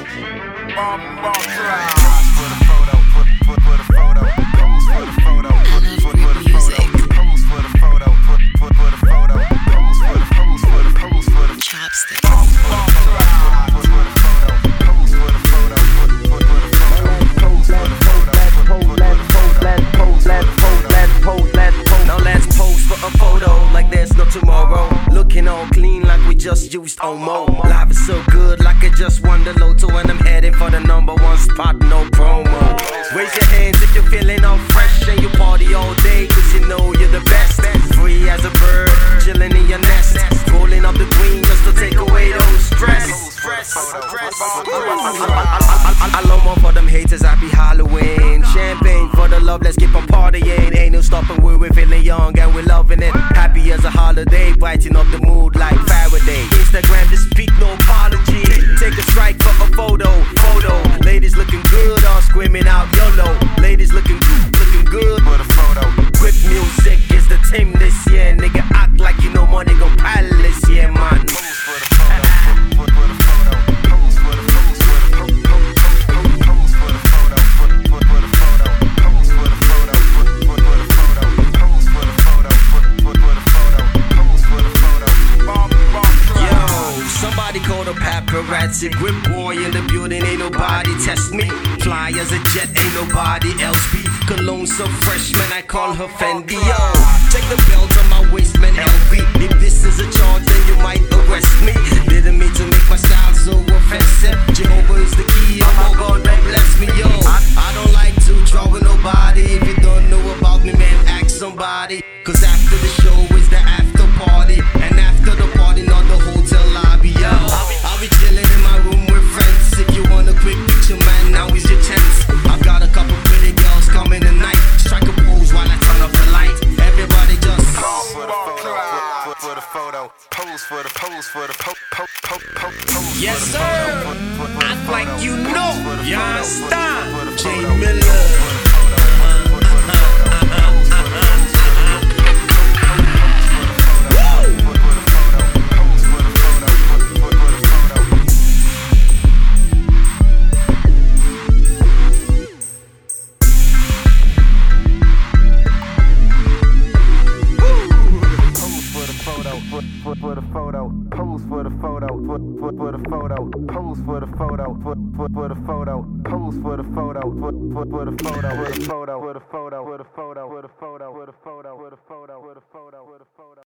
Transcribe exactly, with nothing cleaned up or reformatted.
Bomb, bomb, try. For the photo, put, put, put a photo. Pose for the photo, put, put, put a photo. Pose for the photo, put, put, put a photo. Pose for the, pose for the, pose for the chopstick. Bomb, bomb, try. Put, put a photo. Pose for the photo, put, put, put a photo. Pose for the photo, put, put, put a photo. Let's pose, let's pose, let's pose, let's pose. Now let's pose for a photo like there's no tomorrow. Looking all clean like we just used Omo. Life is so good like I just won the lotto and I'm heading for the number one spot, no promo. Raise your hands if you're feeling all fresh and you party all day cause you know you're the best. Free as a bird, chilling in your nest, rolling up the green just to take away those stress. I love more for them haters, happy Halloween. Champagne for the love, let's keep on partying. Ain't no stopping, we're feeling young and we're loving it. Happy as a holiday, brighten up the mood like Faraday. Instagram, just speak, no apology. Take a strike for a photo, photo. Ladies looking good, all screaming out YOLO. Ladies looking good, looking good for the photo. Grip music is the team this year. Nigga act like you know money gon' palace, yeah man. Pose for the photo, put, put, put a photo. Pose for the, pose for the, pose, pose, pose, pose for the photo. Put, put, put a photo. Pose for the photo, put, put, put a photo. Pose for the photo, put, put, put a photo. Pose for the photo. Bomb, bomb, yo, somebody call the paparazzi. Grip boy in the building, ain't nobody test me. Fly as a jet, ain't nobody else be. Cologne so fresh, man, I call her Fendi. Yo, check the belt on my waist, man, L V. If this is a charge, then you might arrest me. Didn't mean to make my style so offensive. Jehovah is the key, oh my God, don't bless me, yo. I, I don't like to draw with nobody. If you don't know about me, man, ask somebody. Cause after the show is the after party. And after the party, not the hotel lobby, yo. I'll be chilling in my room with friends. If you want a quick picture, man, now is your chance. I've got a couple pretty girls coming tonight. Strike a pose while I turn off the light. Everybody just pose for the photo, put, put, put a photo. Pose for the pose for the po po po po pose. yes for the sir. photo, put, put, put a Act photo. like you know. Pose for the You photo, understand? put, put, put a Jay photo. Miller. Pose for the photo, put, put, put a photo. Pose for the pose for the pose for the pose for the photo. Put, put a photo. Pose for the photo. Put, put, put a photo. Put, put a photo, pose for the photo, put, put, put a photo, pose for the photo, put, put, put a photo, pose for the photo, put, put, put a photo, put a photo, put a photo, put a photo, put a photo, put a photo, put a photo, put a photo, put a photo.